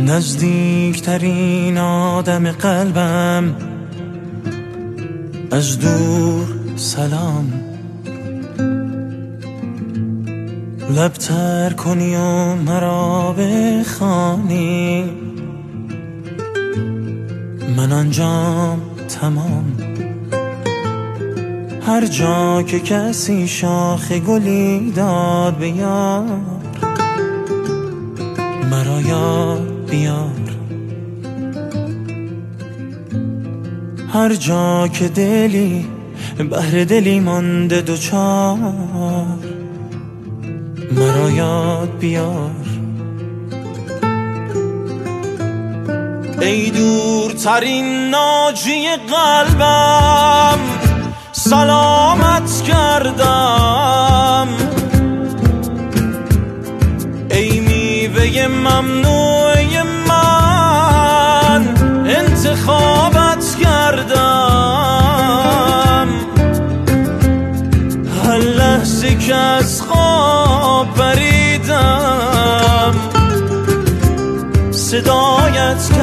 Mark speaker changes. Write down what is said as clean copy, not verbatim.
Speaker 1: نزدیکترین آدم قلبم، از دور سلام. لبتر کنی و مرا بخوانی، من آنجام تمام. هر جا که کسی شاخ گلی داد به یار، مرا یاد بیار. هر جا که دلی بهر دلی مانده دوچار، مرا یاد بیار. ای دورترین ناجی قلبم، سلامت کردم. ای میوه ممنوعه من، انتخابت کردم. هر لحظه که از خواب پریدم، صدایت